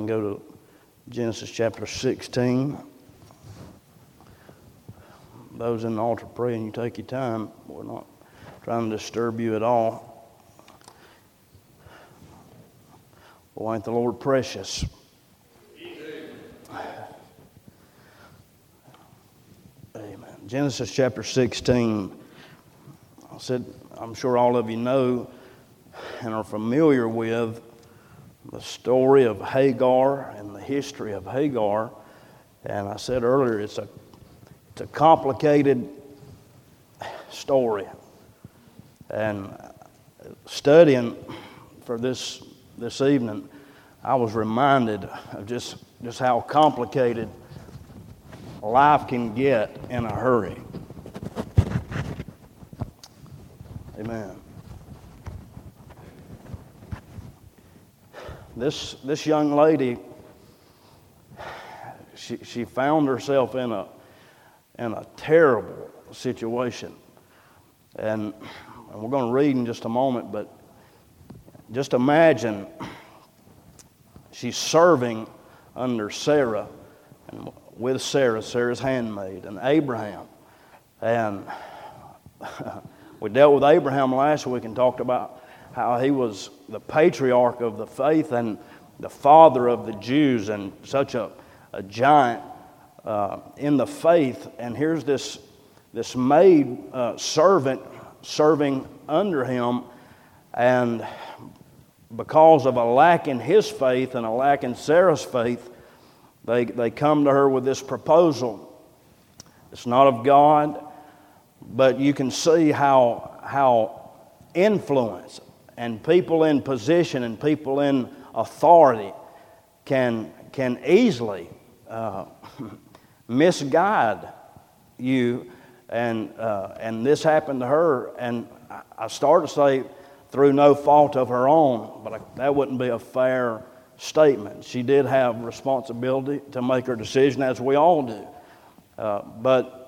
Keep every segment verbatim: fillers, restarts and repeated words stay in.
and go to Genesis chapter sixteen. Those in the altar praying, you take your time. We're not trying to disturb you at all. Well, ain't the Lord precious? Amen. Genesis chapter sixteen. I said, I'm sure all of you know and are familiar with the story of Hagar and the history of Hagar. And I said earlier, it's a it's a complicated story. And studying for this this evening, I was reminded of just, just how complicated life can get in a hurry. Amen. This this young lady, she she found herself in a in a terrible situation, and, and we're going to read in just a moment. But just imagine she's serving under Sarah, and with Sarah, Sarah's handmaid, and Abraham, and we dealt with Abraham last week and talked about how he was the patriarch of the faith and the father of the Jews, and such a, a giant uh, in the faith. And here's this this maid uh, servant serving under him, and because of a lack in his faith and a lack in Sarah's faith, they they come to her with this proposal. It's not of God, but you can see how how influence and people in position and people in authority can can easily uh, misguide you, and uh, and this happened to her. And I started to say through no fault of her own, but I, that wouldn't be a fair statement. She did have responsibility to make her decision, as we all do, uh, but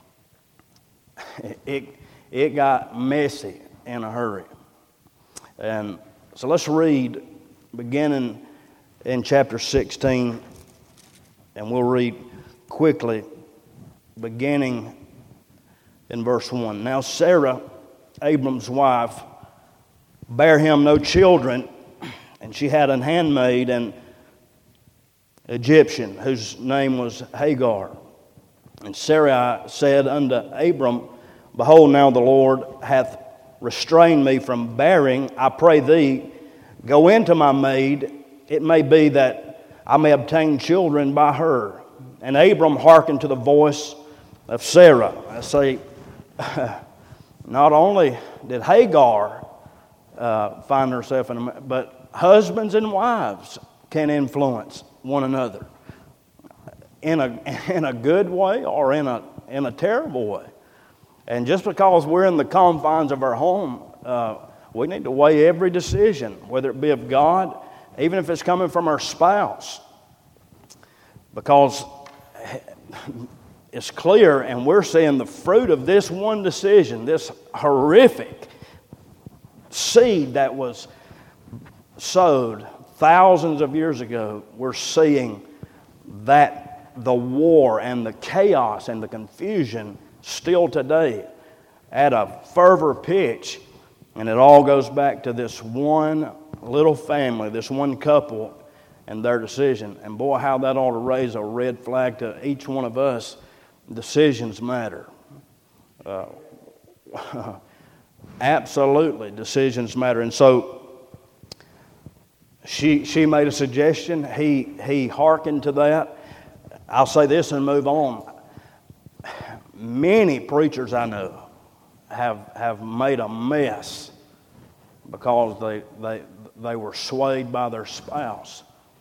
it it got messy in a hurry. And so let's read beginning in chapter sixteen, and we'll read quickly beginning in verse one. Now Sarah, Abram's wife, bare him no children, and she had an handmaid, an Egyptian, whose name was Hagar. And Sarai said unto Abram, Behold, now the Lord hath restrain me from bearing. I pray thee, go into my maid. It may be that I may obtain children by her. And Abram hearkened to the voice of Sarah. I say, not only did Hagar uh, find herself in a, but husbands and wives can influence one another in a in a good way or in a in a terrible way. And just because we're in the confines of our home, uh, we need to weigh every decision, whether it be of God, even if it's coming from our spouse. Because it's clear, and we're seeing the fruit of this one decision, this horrific seed that was sowed thousands of years ago. We're seeing that the war and the chaos and the confusion still today at a fervor pitch, and it all goes back to this one little family, this one couple, and their decision. And boy, how that ought to raise a red flag to each one of us. Decisions matter. Uh, absolutely, decisions matter. And so she she made a suggestion. He he hearkened to that. I'll say this and move on. Many preachers I know have have made a mess because they they they were swayed by their spouse.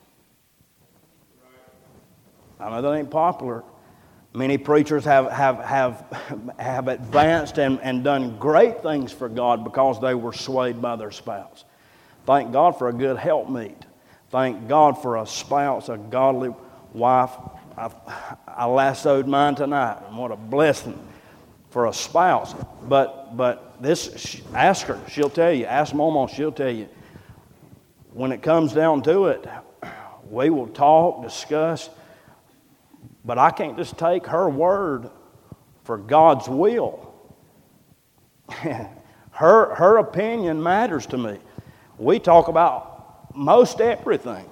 I know that ain't popular. Many preachers have have have, have advanced and, and done great things for God because they were swayed by their spouse. Thank God for a good helpmeet. Thank God for a spouse, a godly wife. I, I lassoed mine tonight, and what a blessing for a spouse. But but this, ask her, she'll tell you. Ask Mama, she'll tell you. When it comes down to it, We will talk, discuss, but I can't just take her word for God's will. her, her opinion matters to me. We talk about most everything.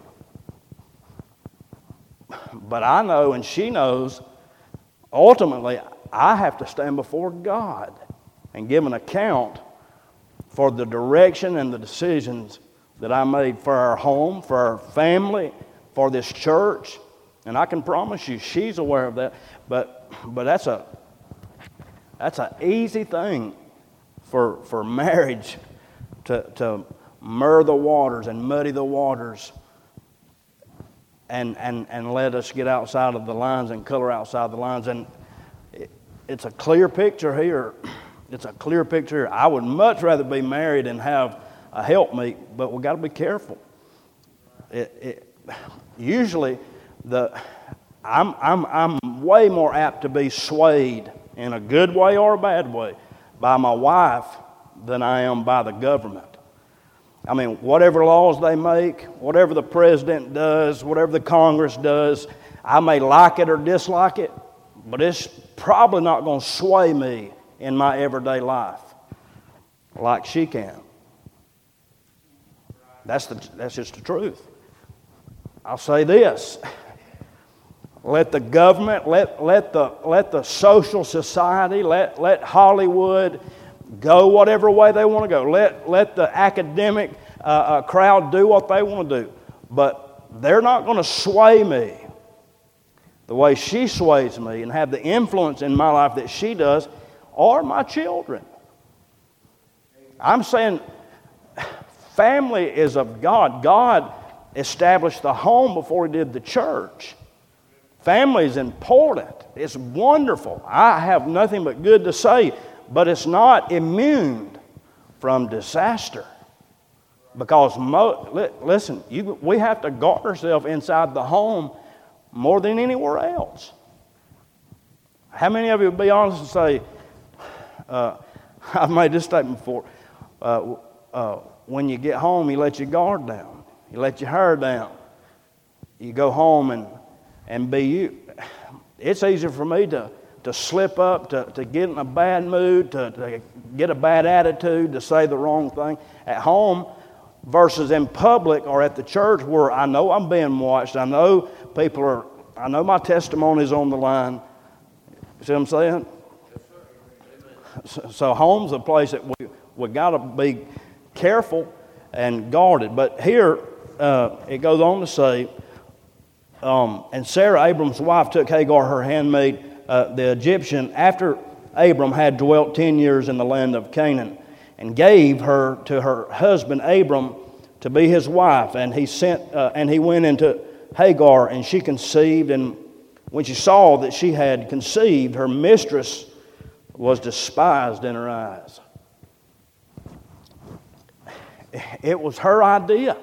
But I know, and she knows, ultimately, I have to stand before God and give an account for the direction and the decisions that I made for our home, for our family, for this church. And I can promise you, she's aware of that. But but that's a that's an easy thing for for marriage to to mur the waters and muddy the waters and and and let us get outside of the lines and color outside the lines. And it, it's a clear picture here. It's a clear picture here. I would much rather be married and have a helpmeet, but we've got to be careful. It, it, usually, the I'm I'm I'm way more apt to be swayed in a good way or a bad way by my wife than I am by the government. I mean, whatever laws they make, whatever the president does, whatever the Congress does, I may like it or dislike it, but it's probably not going to sway me in my everyday life like she can. That's the that's just the truth. I'll say this. Let the government, let let the let the social society, let let Hollywood go whatever way they want to go. Let let the academic uh, uh, crowd do what they want to do. But they're not going to sway me the way she sways me and have the influence in my life that she does, or my children. I'm saying family is of God. God established the home before He did the church. Family is important. It's wonderful. I have nothing but good to say, but it's not immune from disaster. Because, mo- li- listen, you, we have to guard ourselves inside the home more than anywhere else. How many of you would be honest and say, uh, I've made this statement before, uh, uh, when you get home, you let your guard down. You let your hair down. You go home and, and be you. It's easier for me to, to slip up, to, to get in a bad mood, to, to get a bad attitude, to say the wrong thing at home versus in public or at the church where I know I'm being watched. I know people are, I know my testimony is on the line. You see what I'm saying? So, so home's a place that we we got to be careful and guarded. But here uh, it goes on to say, um, and Sarah, Abram's wife, took Hagar, her handmaid, uh, the Egyptian, after Abram had dwelt ten years in the land of Canaan, and gave her to her husband Abram to be his wife. And he sent, uh, and he went into Hagar, and she conceived. And when she saw that she had conceived, her mistress was despised in her eyes. It was her idea.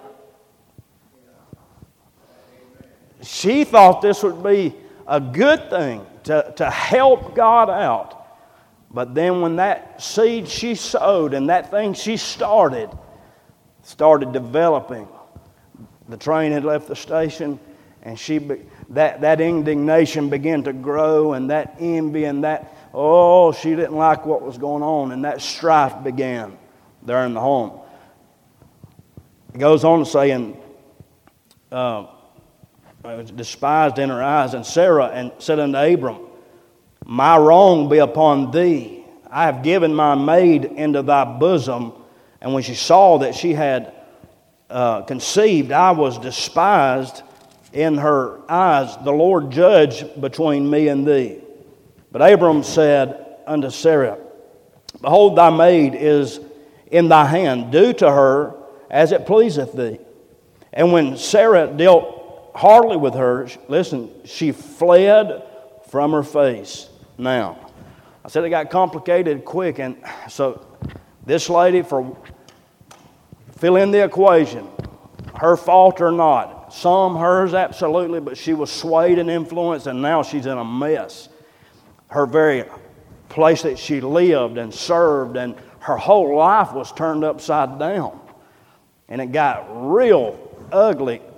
She thought this would be a good thing to, to help God out. But then when that seed she sowed and that thing she started, started developing, the train had left the station, and she that, that indignation began to grow, and that envy and that, oh, she didn't like what was going on, and that strife began there in the home. It goes on to say, and uh, was despised in her eyes, and Sarah and said unto Abram, my wrong be upon thee. I have given my maid into thy bosom. And when she saw that she had uh, conceived, I was despised in her eyes. The Lord judge between me and thee. But Abram said unto Sarah, behold, thy maid is in thy hand. Do to her as it pleaseth thee. And when Sarah dealt hardly with her, listen, she fled from her face. Now, I said it got complicated quick, and so this lady, for fill in the equation, her fault or not, some hers absolutely, but she was swayed and influenced, and now she's in a mess. Her very place that she lived and served, and her whole life was turned upside down, and it got real ugly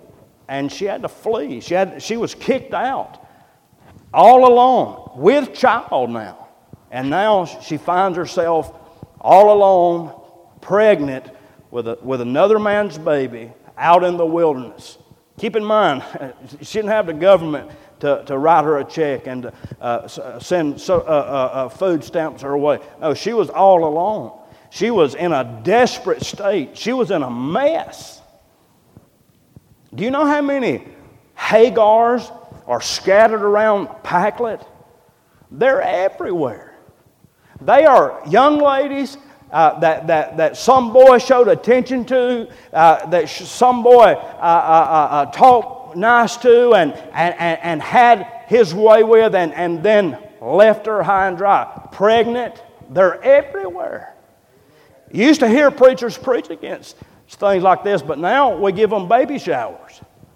and she had to flee. She had she was kicked out, all alone, with child now. And now she finds herself all alone, pregnant with a, with another man's baby out in the wilderness. Keep in mind, she didn't have the government to, to write her a check and to uh, send so, uh, uh, uh, food stamps her way. No, she was all alone. She was in a desperate state. She was in a mess. Do you know how many Hagars are scattered around Packlet? They're everywhere. They are young ladies uh, that, that, that some boy showed attention to, uh, that sh- some boy uh, uh, uh, talked nice to and, and, and, and had his way with and, and then left her high and dry. Pregnant, they're everywhere. You used to hear preachers preach against things like this, but now we give them baby showers.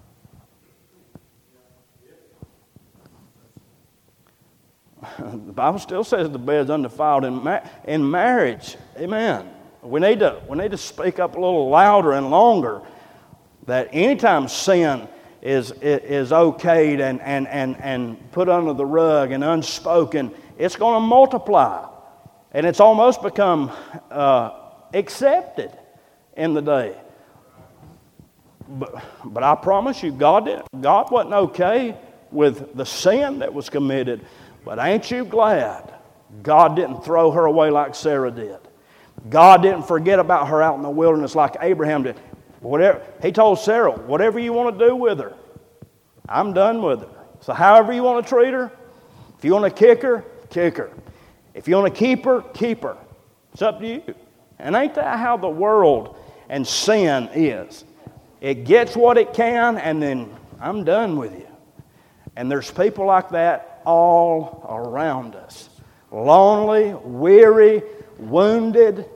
The Bible still says the bed's undefiled in, ma- in marriage. Amen. We need to we need to speak up a little louder and longer that anytime sin is is okayed and and and and put under the rug and unspoken, it's going to multiply, and it's almost become uh, accepted in the day. But but I promise you, God didn't, God wasn't okay with the sin that was committed. But ain't you glad God didn't throw her away like Sarah did? God didn't forget about her out in the wilderness like Abraham did. Whatever, he told Sarah, whatever you want to do with her, I'm done with her. So however you want to treat her, if you want to kick her, kick her. If you want to keep her, keep her. It's up to you. And ain't that how the world and sin is? It gets what it can, and then I'm done with you. And there's people like that all around us. Lonely, weary, wounded,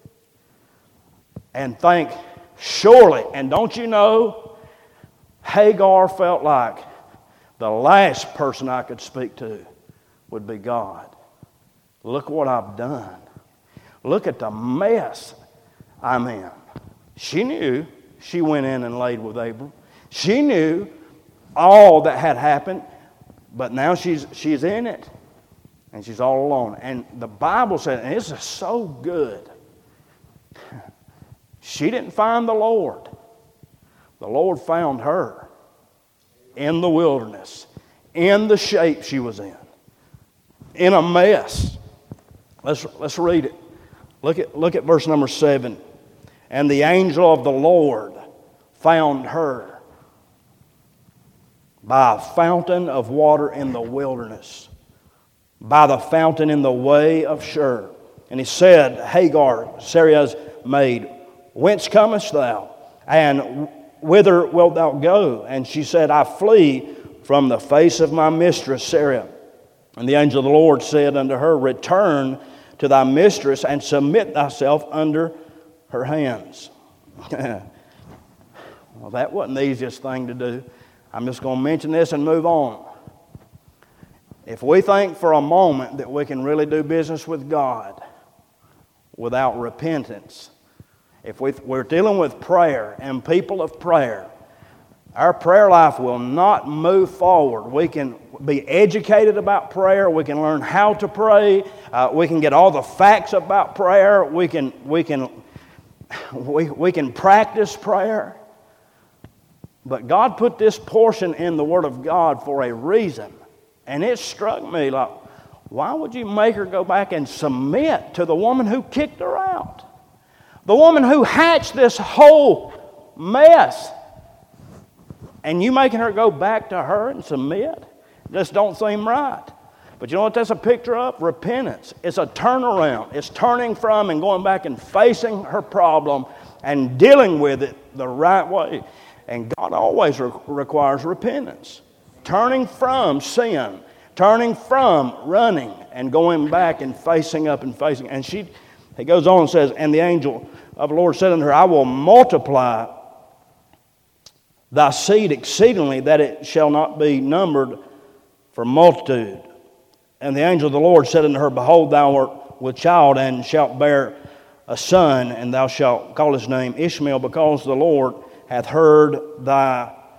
and think, surely, and don't you know, Hagar felt like the last person I could speak to would be God. Look what I've done. Look at the mess I'm in. She knew she went in and laid with Abram. She knew all that had happened. But now she's she's in it, and she's all alone. And the Bible says, and this is so good, she didn't find the Lord. The Lord found her in the wilderness, in the shape she was in, in a mess. Let's let's read it. Look at look at verse number seven. And the angel of the Lord found her by a fountain of water in the wilderness, by the fountain in the way of Shur. And he said, Hagar, Sarai's maid, whence comest thou? And whither wilt thou go? And she said, I flee from the face of my mistress Sarai. And the angel of the Lord said unto her, return to thy mistress and submit thyself under her hands. Well, that wasn't the easiest thing to do. I'm just going to mention this and move on. If we think for a moment that we can really do business with God without repentance, if we, we're dealing with prayer and people of prayer, our prayer life will not move forward. We can be educated about prayer. We can learn how to pray. Uh, we can get all the facts about prayer. We can we can we, we can practice prayer. But God put this portion in the Word of God for a reason. And it struck me like, why would you make her go back and submit to the woman who kicked her out? The woman who hatched this whole mess. And you making her go back to her and submit? Just don't seem right. But you know what that's a picture of? Repentance. It's a turnaround. It's turning from and going back and facing her problem and dealing with it the right way. And God always re- requires repentance. Turning from sin. Turning from running and going back and facing up and facing. And she, he goes on and says, and the angel of the Lord said unto her, I will multiply thy seed exceedingly, that it shall not be numbered for multitude. And the angel of the Lord said unto her, behold, thou art with child, and shalt bear a son, and thou shalt call his name Ishmael, because the Lord hath heard thy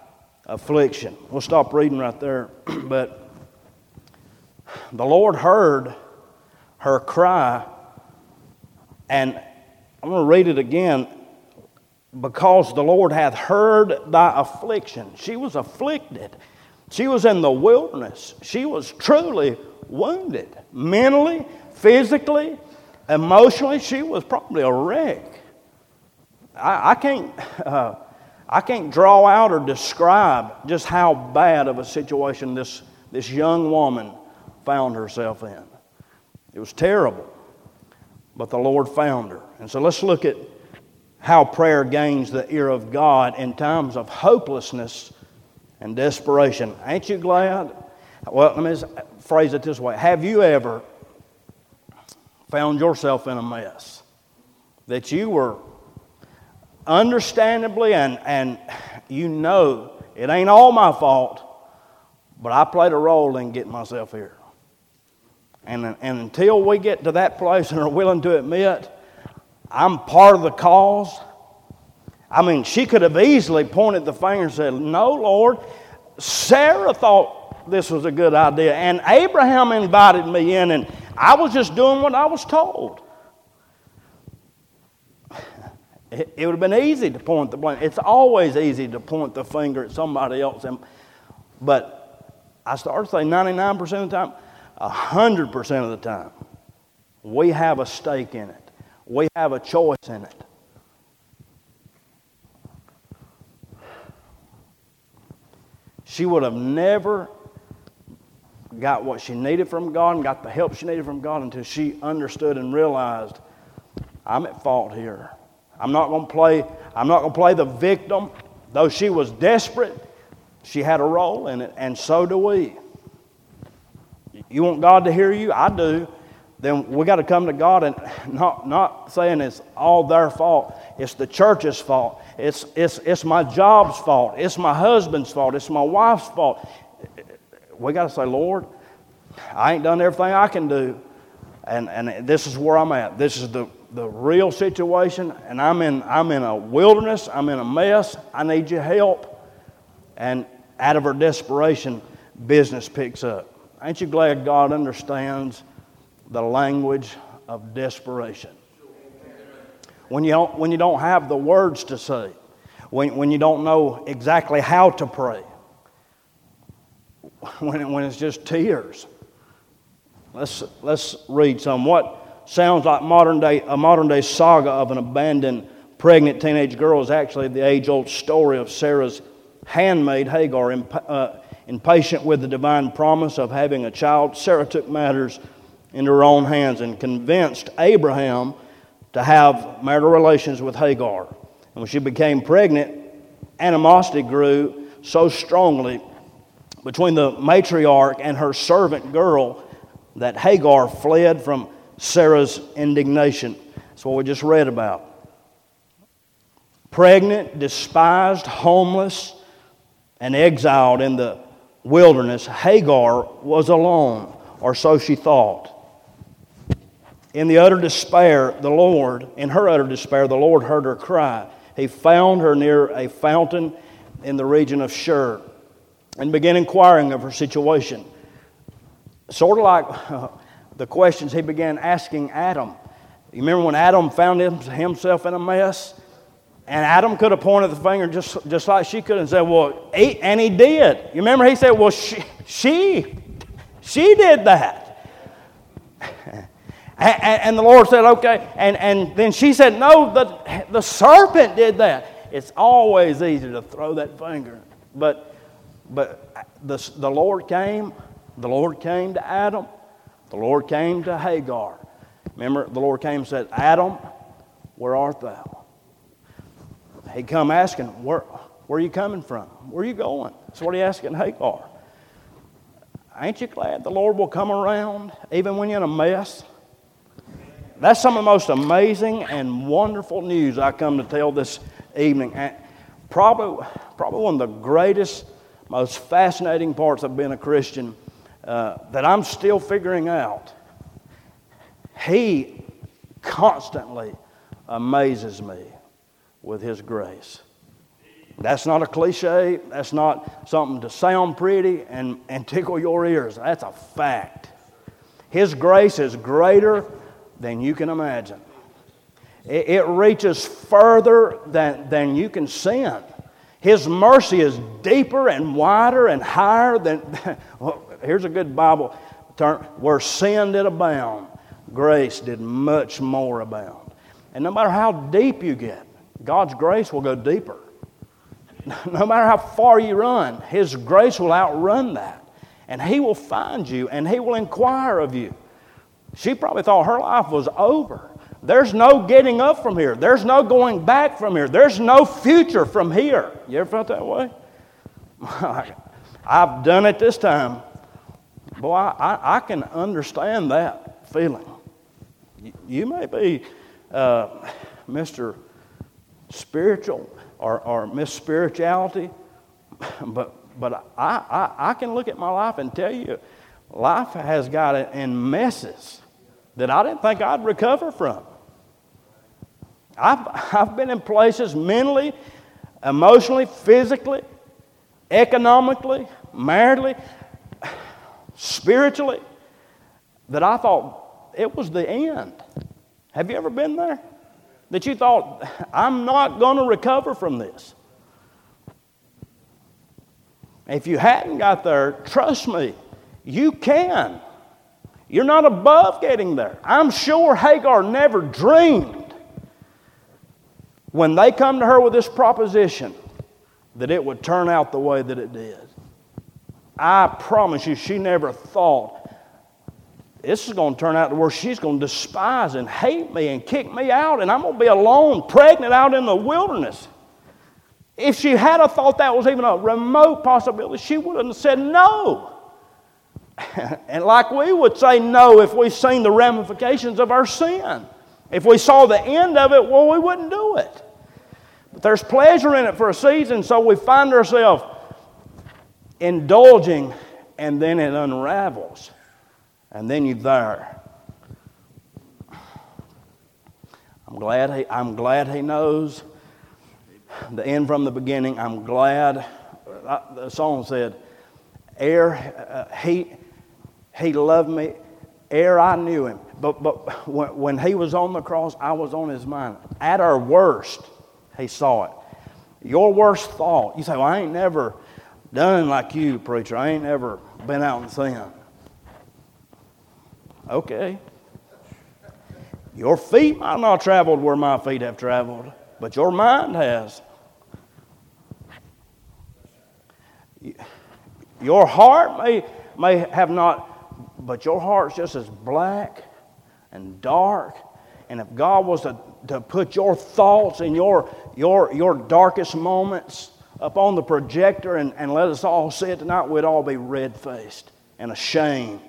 affliction. We'll stop reading right there. But the Lord heard her cry, and I'm going to read it again. Because the Lord hath heard thy affliction. She was afflicted. She was in the wilderness. She was truly wounded. Mentally, physically, emotionally, she was probably a wreck. I, I can't uh, I can't draw out or describe just how bad of a situation this, this young woman found herself in. It was terrible. But the Lord found her. And so let's look at how prayer gains the ear of God in times of hopelessness and desperation. Ain't you glad? Well, let me phrase it this way. Have you ever found yourself in a mess that you were understandably and, and you know it ain't all my fault, but I played a role in getting myself here? And, and until we get to that place and are willing to admit I'm part of the cause. I mean, she could have easily pointed the finger and said, no, Lord, Sarah thought this was a good idea, and Abraham invited me in, and I was just doing what I was told. It, it would have been easy to point the blame. It's always easy to point the finger at somebody else. And, but I started saying ninety-nine percent of the time, one hundred percent of the time, we have a stake in it. We have a choice in it. She would have never got what she needed from God and got the help she needed from God until she understood and realized, I'm at fault here. I'm not going to play, I'm not going to play the victim. Though she was desperate, she had a role in it, and so do we. You want God to hear you? I do. Then we got to come to God and not, not saying it's all their fault. It's the church's fault. It's, it's, it's my job's fault. It's my husband's fault. It's my wife's fault. We got to say, Lord, I ain't done everything I can do. And, and this is where I'm at. This is the, the real situation. And I'm in, I'm in a wilderness. I'm in a mess. I need your help. And out of her desperation, business picks up. Ain't you glad God understands the language of desperation? When you don't, when you don't have the words to say, when, when you don't know exactly how to pray, when, it, when it's just tears. Let's, let's read some. What sounds like modern day, a modern day saga of an abandoned pregnant teenage girl is actually the age-old story of Sarah's handmaid Hagar. Imp, uh, impatient with the divine promise of having a child, Sarah took matters into her own hands and convinced Abraham to have marital relations with Hagar. And when she became pregnant, animosity grew so strongly between the matriarch and her servant girl that Hagar fled from Sarah's indignation. That's what we just read about. Pregnant, despised, homeless, and exiled in the wilderness, Hagar was alone, or so she thought. In the utter despair, the Lord, in her utter despair, the Lord heard her cry. He found her near a fountain in the region of Shur and began inquiring of her situation. Sort of like uh, the questions he began asking Adam. You remember when Adam found himself in a mess? And Adam could have pointed the finger just, just like she could and said, well, he, and he did. You remember he said, well, she, she, she did that. and, and the Lord said, okay. And, and then she said, no, the, the serpent did that. It's always easy to throw that finger. But, but the, the Lord came. The Lord came to Adam. The Lord came to Hagar. Remember, the Lord came and said, Adam, where art thou? He come asking, where, where are you coming from? Where are you going? That's what he asking Hagar. Ain't you glad the Lord will come around even when you're in a mess? That's some of the most amazing and wonderful news I come to tell this evening. And probably, probably one of the greatest, most fascinating parts of being a Christian uh, that I'm still figuring out. He constantly amazes me with His grace. That's not a cliche. That's not something to sound pretty and, and tickle your ears. That's a fact. His grace is greater than you can imagine. It, it reaches further than, than you can sin. His mercy is deeper and wider and higher than... Well, here's a good Bible term. Where sin did abound, grace did much more abound. And no matter how deep you get, God's grace will go deeper. No matter how far you run, His grace will outrun that. And He will find you and He will inquire of you. She probably thought her life was over. There's no getting up from here. There's no going back from here. There's no future from here. You ever felt that way? I've done it this time. Boy, I, I, I can understand that feeling. You, you may be uh, Mister Spiritual or, or Miss Spirituality, but but I, I, I can look at my life and tell you, life has got it in messes that I didn't think I'd recover from. I've, I've been in places mentally, emotionally, physically, economically, maritally, spiritually, that I thought it was the end. Have you ever been there? That you thought, I'm not going to recover from this. If you hadn't got there, trust me, you can. You're not above getting there. I'm sure Hagar never dreamed when they come to her with this proposition that it would turn out the way that it did. I promise you, she never thought this is going to turn out to where she's going to despise and hate me and kick me out, and I'm going to be alone, pregnant out in the wilderness. If she had a thought that was even a remote possibility, she would have said no. And like we would say no if we seen the ramifications of our sin. If we saw the end of it, well, we wouldn't do it. But there's pleasure in it for a season, so we find ourselves indulging, and then it unravels. And then you're there. I'm glad he, I'm glad he knows the end from the beginning. I'm glad. The song said, ere uh, he, he loved me, ere I knew him. But, but when, when he was on the cross, I was on his mind. At our worst, he saw it. Your worst thought. You say, well, I ain't never done like you, preacher. I ain't never been out in sin. Okay. Your feet might not have traveled where my feet have traveled, but your mind has. Your heart may, may have not, but your heart's just as black and dark. And if God was to, to put your thoughts and your, your, your darkest moments up on the projector and, and let us all see it tonight, we'd all be red-faced and ashamed.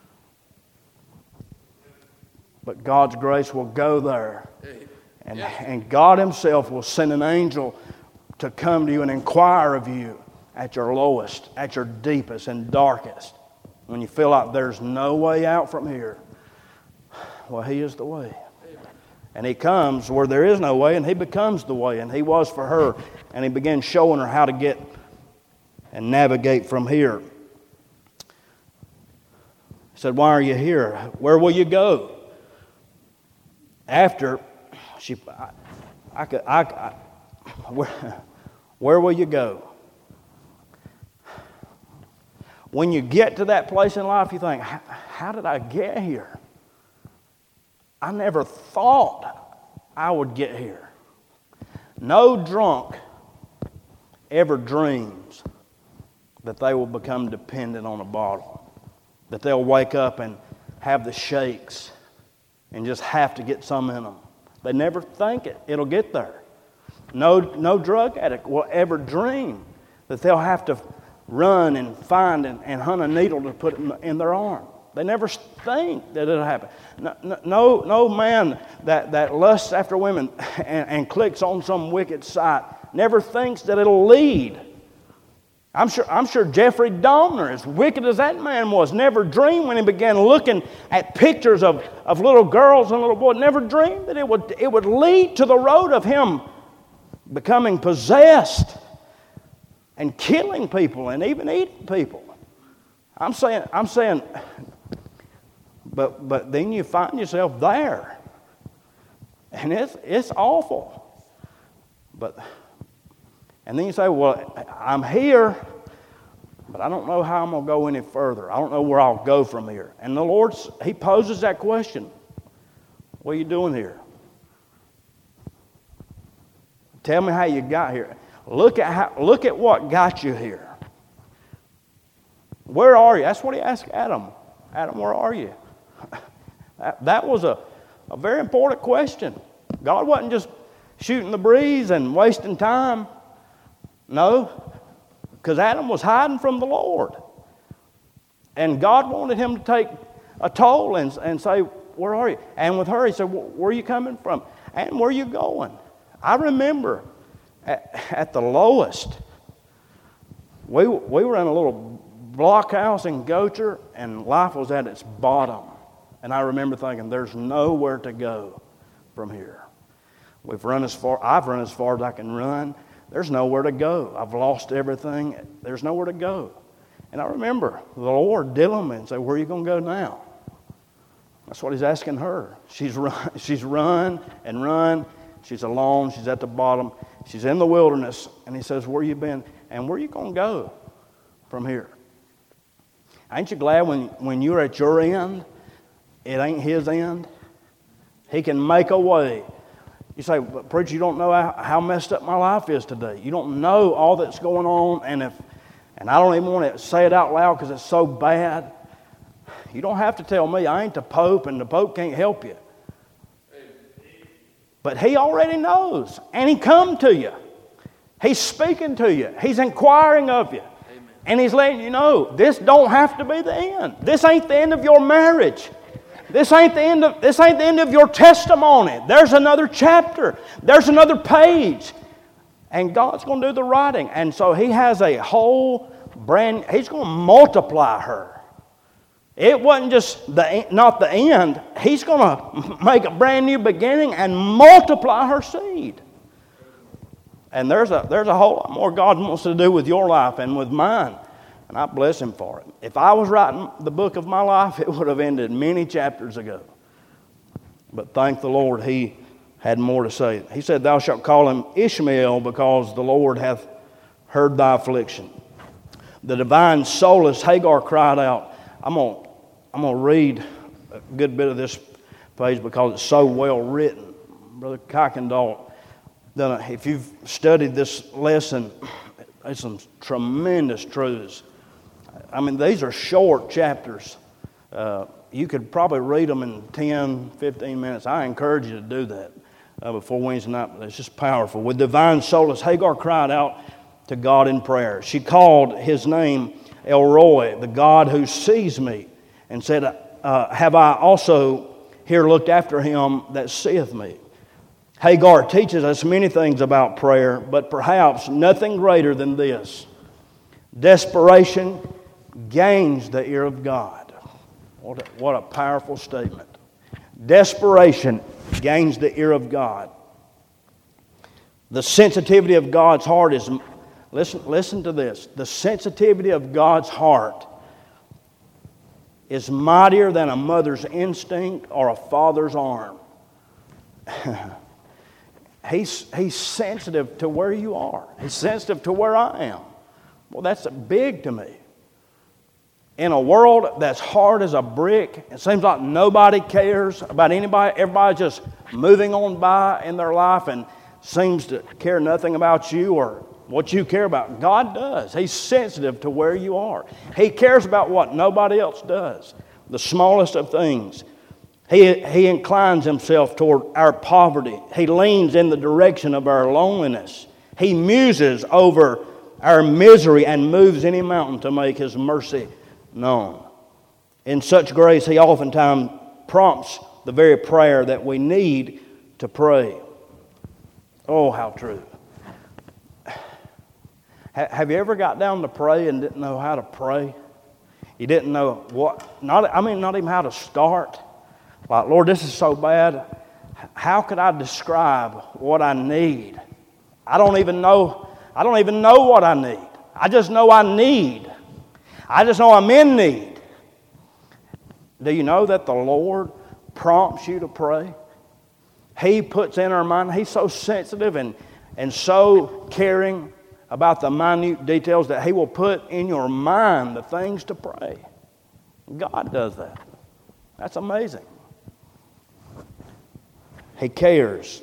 But God's grace will go there. And, and God Himself will send an angel to come to you and inquire of you at your lowest, at your deepest and darkest. When you feel like there's no way out from here, well, He is the way. And He comes where there is no way, and He becomes the way. And He was for her. And He began showing her how to get and navigate from here. He said, why are you here? Where will you go? After she, I, I could, I, I where, where will you go? When you get to that place in life, you think, how did I get here? I never thought I would get here. No drunk ever dreams that they will become dependent on a bottle, that they'll wake up and have the shakes and just have to get some in them. They never think it. It'll get there. No, no drug addict will ever dream that they'll have to run and find and, and hunt a needle to put in, in their arm. They never think that it'll happen. No, no, no man that, that lusts after women and, and clicks on some wicked site never thinks that it'll lead. I'm sure, I'm sure Jeffrey Dahmer, as wicked as that man was, never dreamed when he began looking at pictures of, of little girls and little boys, never dreamed that it would, it would lead to the road of him becoming possessed and killing people and even eating people. I'm saying, I'm saying, but but then you find yourself there. And it's it's awful. But and then you say, well, I'm here, but I don't know how I'm going to go any further. I don't know where I'll go from here. And the Lord, He poses that question. What are you doing here? Tell me how you got here. Look at how, look at what got you here. Where are you? That's what He asked Adam. Adam, where are you? that, that was a, a very important question. God wasn't just shooting the breeze and wasting time. No, because Adam was hiding from the Lord. And God wanted him to take a toll and, and say, where are you? And with her, He said, where are you coming from? And where are you going? I remember at, at the lowest, we, we were in a little block house in Gocher, and life was at its bottom. And I remember thinking, there's nowhere to go from here. We've run as far, I've run as far as I can run. There's nowhere to go. I've lost everything. There's nowhere to go. And I remember the Lord dealing with me and say, where are you going to go now? That's what He's asking her. She's run, she's run and run. She's alone. She's at the bottom. She's in the wilderness. And He says, where you been? And where are you going to go from here? Ain't you glad when, when you're at your end, it ain't His end? He can make a way. You say, but preacher, you don't know how, how messed up my life is today. You don't know all that's going on. And if, and I don't even want to say it out loud because it's so bad. You don't have to tell me. I ain't the Pope, and the Pope can't help you. But He already knows. And He come to you. He's speaking to you. He's inquiring of you. Amen. And He's letting you know, this don't have to be the end. This ain't the end of your marriage. This ain't the end of, this ain't the end of your testimony. There's another chapter. There's another page. And God's going to do the writing. And so He has a whole brand, He's going to multiply her. It wasn't just the not the end. He's going to make a brand new beginning and multiply her seed. And there's a there's a whole lot more God wants to do with your life and with mine. And I bless Him for it. If I was writing the book of my life, it would have ended many chapters ago. But thank the Lord, He had more to say. He said, thou shalt call him Ishmael, because the Lord hath heard thy affliction. The divine solace, Hagar cried out. I'm going to I'm gonna read a good bit of this page because it's so well written. Brother Kuykendall, if you've studied this lesson, there's some tremendous truths. I mean, these are short chapters. Uh, you could probably read them in ten, fifteen minutes. I encourage you to do that uh, before Wednesday night. It's just powerful. With divine solace, Hagar cried out to God in prayer. She called His name El Roi, the God who sees me, and said, uh, have I also here looked after him that seeth me? Hagar teaches us many things about prayer, but perhaps nothing greater than this. Desperation gains the ear of God. What a, what a powerful statement. Desperation gains the ear of God. The sensitivity of God's heart is, listen, listen to this. The sensitivity of God's heart is mightier than a mother's instinct or a father's arm. He's, he's sensitive to where you are. He's sensitive to where I am. Well, that's big to me. In a world that's hard as a brick, it seems like nobody cares about anybody. Everybody's just moving on by in their life and seems to care nothing about you or what you care about. God does. He's sensitive to where you are. He cares about what nobody else does. The smallest of things. He, he inclines Himself toward our poverty. He leans in the direction of our loneliness. He muses over our misery and moves any mountain to make His mercy known. In such grace, He oftentimes prompts the very prayer that we need to pray. Oh, how true. Have you ever got down to pray and didn't know how to pray? You didn't know what, not, I mean, not even how to start. Like, Lord, this is so bad. How could I describe what I need? I don't even know, I don't even know what I need. I just know I need. I just know I'm in need. Do you know that the Lord prompts you to pray? He puts in our mind, He's so sensitive and, and so caring about the minute details that He will put in your mind the things to pray. God does that. That's amazing. He cares.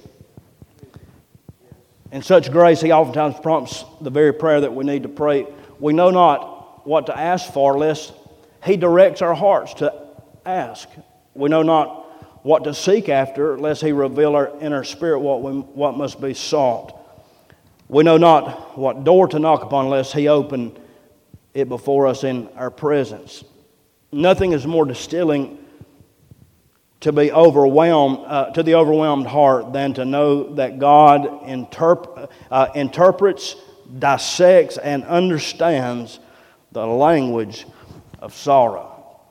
In such grace, He oftentimes prompts the very prayer that we need to pray. We know not what to ask for lest He directs our hearts to ask. We know not what to seek after lest He reveal our, in our spirit what, we, what must be sought. We know not what door to knock upon lest He open it before us in our presence. Nothing is more distilling to be overwhelmed, uh, to the overwhelmed heart than to know that God interp- uh, interprets, dissects, and understands the language of sorrow.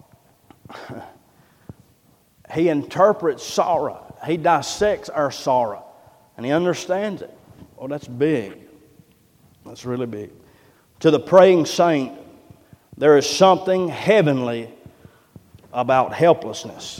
He interprets sorrow. He dissects our sorrow. And He understands it. Oh, that's big. That's really big. To the praying saint, there is something heavenly about helplessness.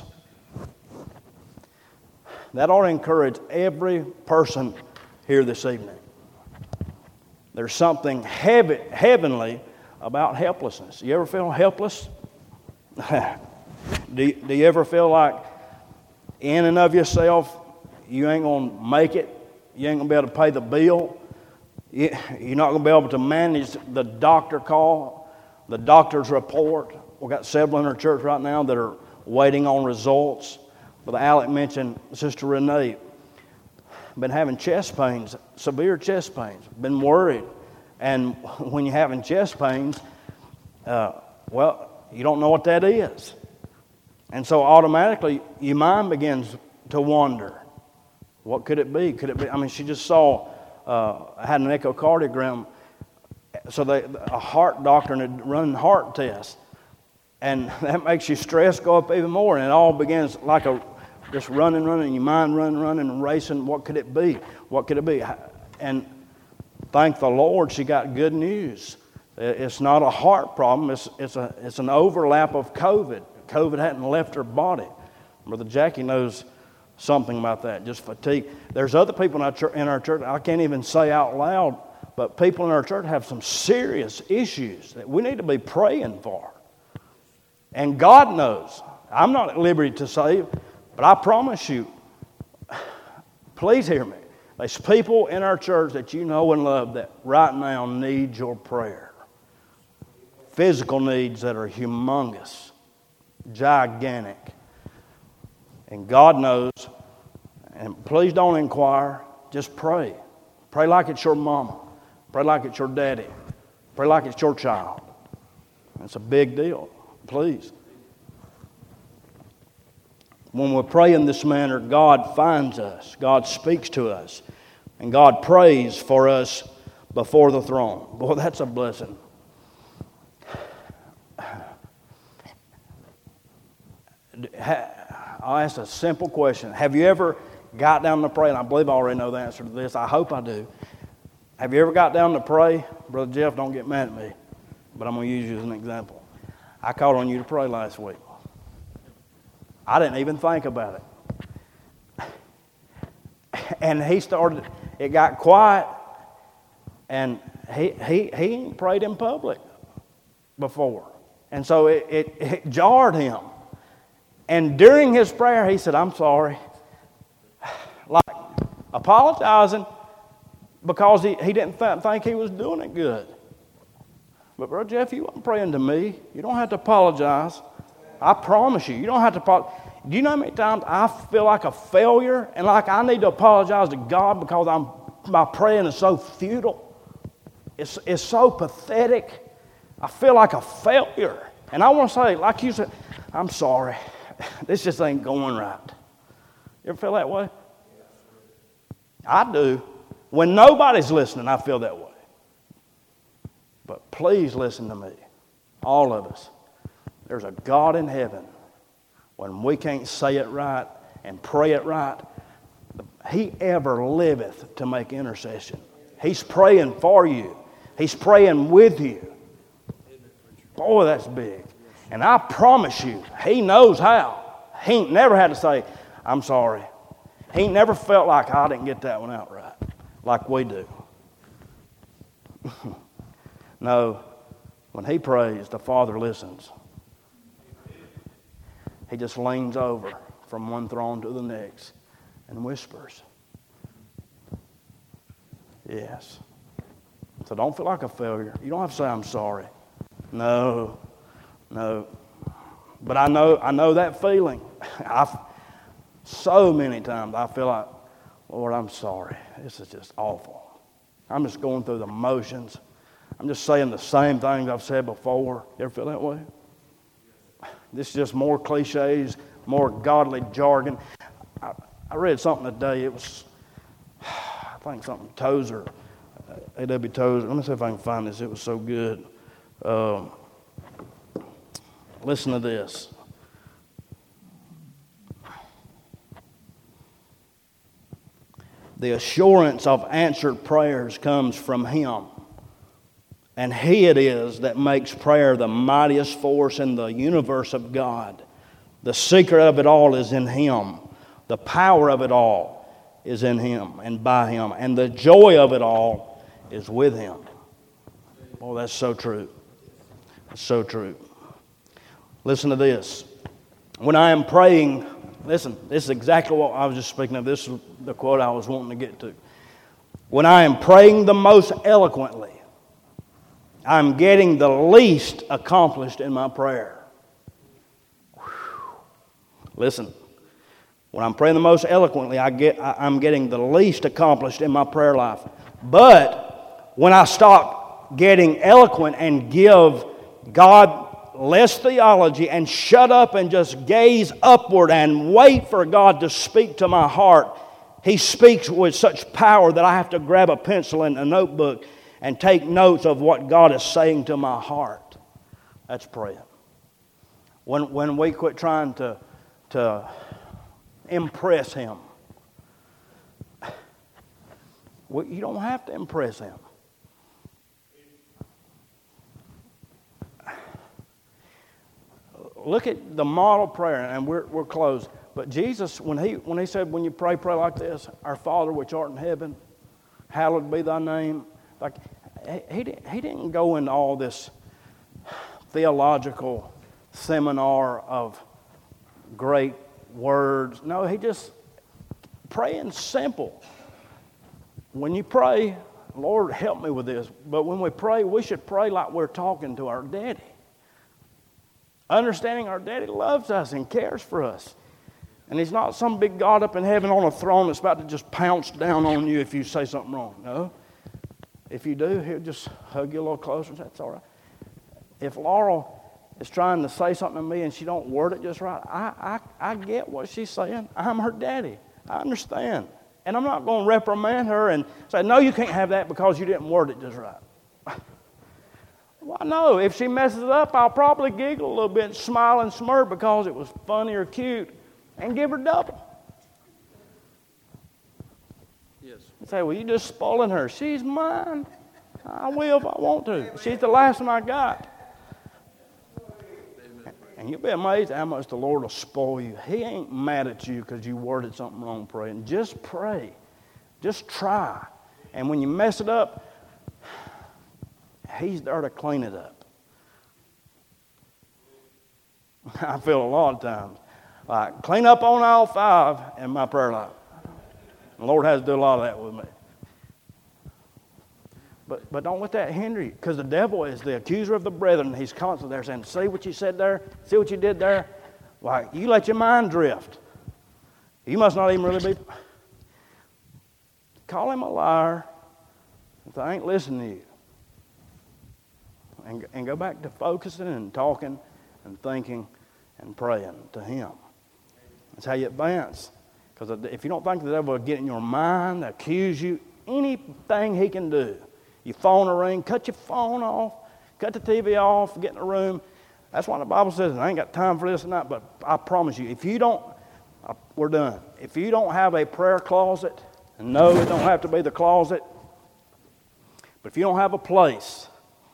That ought to encourage every person here this evening. There's something heavy, heavenly about helplessness. You ever feel helpless? do, you, do you ever feel like in and of yourself you ain't going to make it? You ain't going to be able to pay the bill? You, you're not going to be able to manage the doctor call, the doctor's report. We've got several in our church right now that are waiting on results. Brother Alec mentioned Sister Renee. Been having chest pains, severe chest pains. Been worried. And when you're having chest pains, uh, well, you don't know what that is. And so automatically your mind begins to wander. What could it be? Could it be? I mean, she just saw, uh, had an echocardiogram. So they, a heart doctor had run heart tests. And that makes your stress go up even more. And it all begins like a just running, running, your mind running, running, and racing. What could it be? What could it be? And thank the Lord she got good news. It's not a heart problem. It's, it's, a, it's an overlap of COVID. COVID hadn't left her body. Brother Jackie knows something about that, just fatigue. There's other people in our church, in our church I can't even say out loud, but people in our church have some serious issues that we need to be praying for. And God knows. I'm not at liberty to say, but I promise you, please hear me. There's people in our church that you know and love that right now need your prayer. Physical needs that are humongous, gigantic. And God knows. And please don't inquire. Just pray. Pray like it's your mama. Pray like it's your daddy. Pray like it's your child. It's a big deal. Please. When we pray in this manner, God finds us. God speaks to us. And God prays for us before the throne. Boy, that's a blessing. I'll ask a simple question. Have you ever got down to pray? And I believe I already know the answer to this. I hope I do. Have you ever got down to pray? Brother Jeff, don't get mad at me. But I'm going to use you as an example. I called on you to pray last week. I didn't even think about it. And he started, it got quiet, and he he he ain't prayed in public before. And so it, it, it jarred him. And during his prayer, he said, I'm sorry. Like apologizing because he, he didn't th- think he was doing it good. But Brother Jeff, you weren't praying to me. You don't have to apologize. I promise you, you don't have to apologize. Do you know how many times I feel like a failure and like I need to apologize to God because I'm my praying is so futile? It's, it's so pathetic. I feel like a failure. And I want to say, like you said, I'm sorry. This just ain't going right. You ever feel that way? I do. When nobody's listening, I feel that way. But please listen to me, all of us. There's a God in heaven. When we can't say it right and pray it right, He ever liveth to make intercession. He's praying for you. He's praying with you. Boy, that's big. And I promise you, He knows how. He ain't never had to say, I'm sorry. He ain't never felt like I didn't get that one out right, like we do. No, when He prays, the Father listens. He just leans over from one throne to the next and whispers. Yes. So don't feel like a failure. You don't have to say, I'm sorry. No, no. But I know I know that feeling. I've, so many times I feel like, Lord, I'm sorry. This is just awful. I'm just going through the motions. I'm just saying the same things I've said before. You ever feel that way? This is just more cliches, more godly jargon. I, I read something today. It was, I think something Tozer, A W Tozer. Let me see if I can find this. It was so good. Um, listen to this. The assurance of answered prayers comes from Him. And He it is that makes prayer the mightiest force in the universe of God. The secret of it all is in Him. The power of it all is in Him and by Him. And the joy of it all is with Him. Oh, that's so true. That's so true. Listen to this. When I am praying, listen, this is exactly what I was just speaking of. This is the quote I was wanting to get to. When I am praying the most eloquently, I'm getting the least accomplished in my prayer. Whew. Listen, when I'm praying the most eloquently, I get, I, I'm getting the least accomplished in my prayer life. But when I stop getting eloquent and give God less theology and shut up and just gaze upward and wait for God to speak to my heart, He speaks with such power that I have to grab a pencil and a notebook and take notes of what God is saying to my heart. That's praying. When, when we quit trying to, to impress Him, well, you don't have to impress Him. Look at the model prayer, and we're, we're closed. But Jesus, when he, when he said, when you pray, pray like this, Our Father which art in heaven, hallowed be thy name. Like, he, he, he didn't go into all this theological seminar of great words. No, he just praying simple. When you pray, Lord, help me with this. But when we pray, we should pray like we're talking to our daddy. Understanding our daddy loves us and cares for us. And He's not some big God up in heaven on a throne that's about to just pounce down on you if you say something wrong. No. If you do, He'll just hug you a little closer. That's all right. If Laurel is trying to say something to me and she don't word it just right, I, I, I get what she's saying. I'm her daddy. I understand. And I'm not going to reprimand her and say, no, you can't have that because you didn't word it just right. Well, no. If she messes it up, I'll probably giggle a little bit and smile and smirk because it was funny or cute and give her double. Yes. Say, well, you just spoiling her. She's mine. I will if I want to. She's the last one I got. And you'll be amazed how much the Lord will spoil you. He ain't mad at you because you worded something wrong praying. Just pray. Just try. And when you mess it up, He's there to clean it up. I feel a lot of times like clean up on aisle five in my prayer life. The Lord has to do a lot of that with me. But but don't let that hinder you, because the devil is the accuser of the brethren. He's constantly there saying, see what you said there? See what you did there? Like, you let your mind drift. You must not even really be. Call him a liar if I ain't listening to you. And, and go back to focusing and talking and thinking and praying to Him. That's how you advance. Because if you don't think the devil will get in your mind, accuse you, anything he can do. Your phone will ring, cut your phone off, cut the T V off, get in the room. That's why the Bible says, I ain't got time for this tonight, but I promise you, if you don't, we're done. If you don't have a prayer closet, and no, it don't have to be the closet, But if you don't have a place,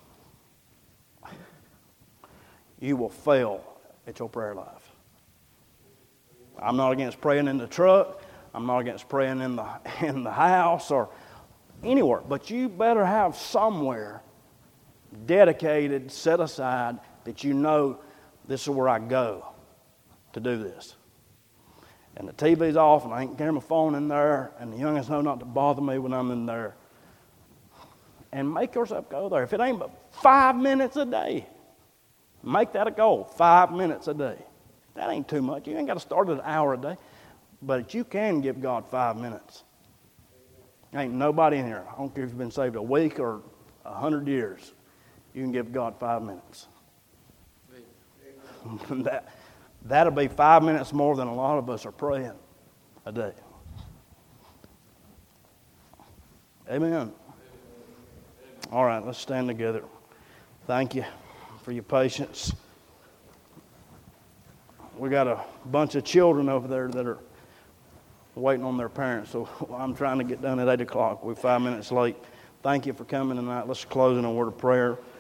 you will fail at your prayer life. I'm not against praying in the truck. I'm not against praying in the in the house or anywhere. But you better have somewhere dedicated, set aside, that you know this is where I go to do this. And the T V's off, and I ain't carrying my phone in there, and the youngest know not to bother me when I'm in there. And make yourself go there. If it ain't but five minutes a day, make that a goal, five minutes a day. That ain't too much. You ain't got to start at an hour a day. But you can give God five minutes. Ain't nobody in here, I don't care if you've been saved a week or a hundred years, you can give God five minutes. that, that'll be five minutes more than a lot of us are praying a day. Amen. All right, let's stand together. Thank you for your patience. We got a bunch of children over there that are waiting on their parents, so I'm trying to get done at eight o'clock. We're five minutes late. Thank you for coming tonight. Let's close in a word of prayer.